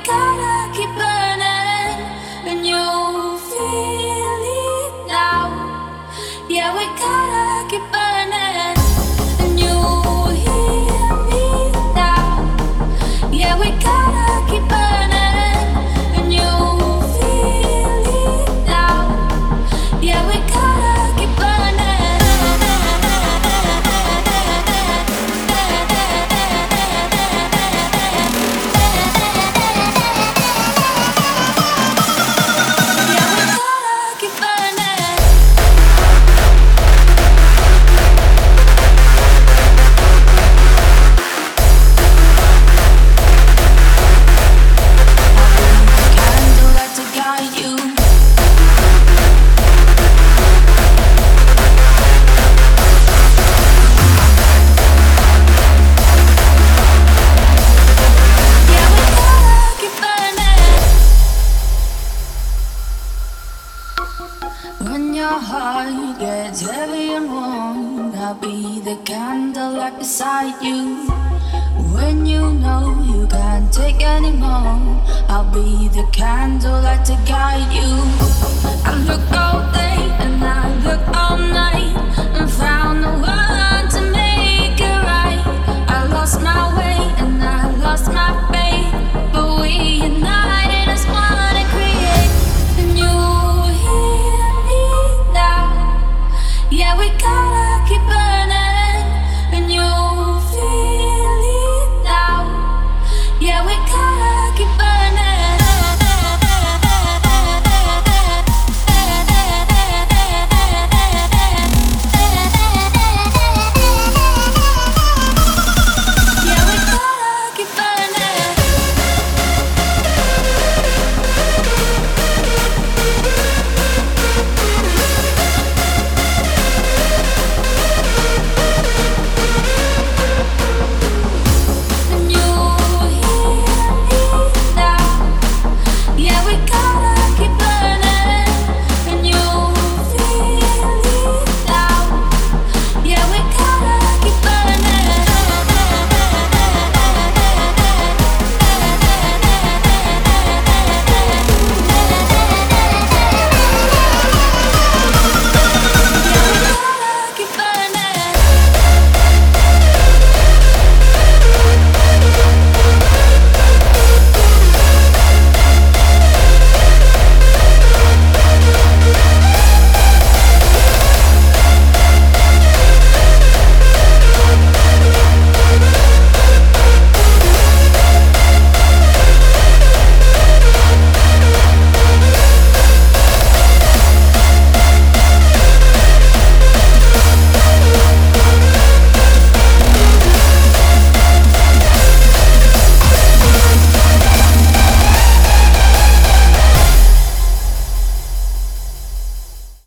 gotta keep burning, and you feel it now. Yeah, we gotta keep burning, and you hear me now. Yeah, we gotta keep burning, and you feel it now. Yeah, we gotta keep burning. When your heart gets heavy and warm, I'll be the candle right beside you. When you know you can't take anymore, I'll be the candle light to guide you. I look all day and I look all night and found the one to make it right. I lost my way and I lost my faith, but we united as one and create a new. Yeah, we gotta keep burning.